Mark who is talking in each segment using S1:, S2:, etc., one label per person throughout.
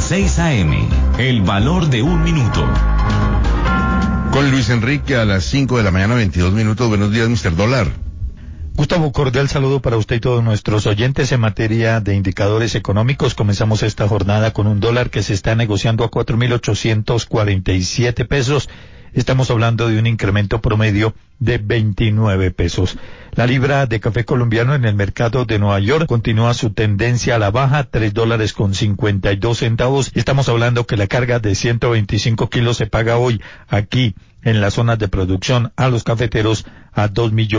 S1: 6 a.m. El valor de un minuto.
S2: Con Luis Enrique a las 5 de la mañana, 22 minutos. Buenos días, Mr. Dólar.
S3: Gustavo, cordial saludo para usted y todos nuestros oyentes. En materia de indicadores económicos, comenzamos esta jornada con un dólar que se está negociando a 4.847 pesos. Estamos hablando de un incremento promedio de 29 pesos. La libra de café colombiano en el mercado de Nueva York continúa su tendencia a la baja, $3.52. Estamos hablando que la carga de 125 kilos se paga hoy aquí en las zonas de producción a los cafeteros a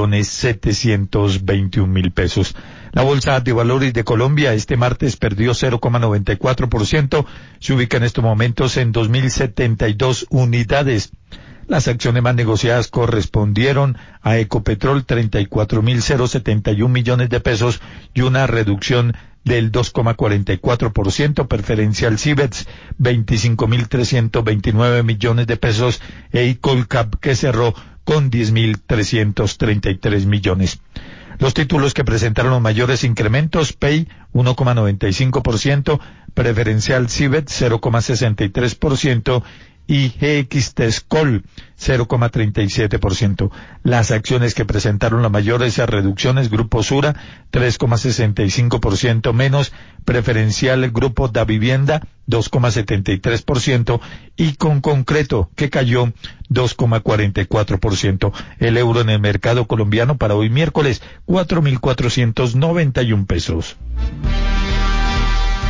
S3: 2.721.000 pesos. La Bolsa de Valores de Colombia este martes perdió 0,94%, se ubica en estos momentos en 2.072 unidades. Las acciones más negociadas correspondieron a Ecopetrol 34.071 millones de pesos y una reducción del 2,44%, preferencial Cibex 25.329 millones de pesos e Colcap que cerró con 10.333 millones. Los títulos que presentaron los mayores incrementos: Pay 1,95%, preferencial Cibex 0,63%, y GXTESCOL 0,37%. Las acciones que presentaron las mayores reducciones: Grupo Sura 3,65% menos, preferencial Grupo Da Vivienda 2,73% y con Concreto que cayó 2,44%. El euro en el mercado colombiano para hoy miércoles 4.491 pesos.